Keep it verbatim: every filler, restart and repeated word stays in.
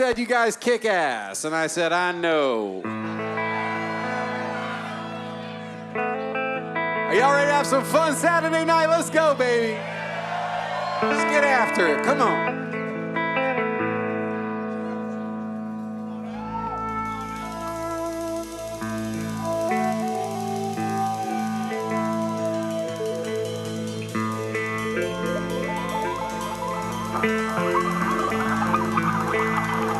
said you guys kick ass, and I said, I know. Are y'all ready to have some fun Saturday night? Let's go, baby. Let's get after it. Come on. Uh-huh.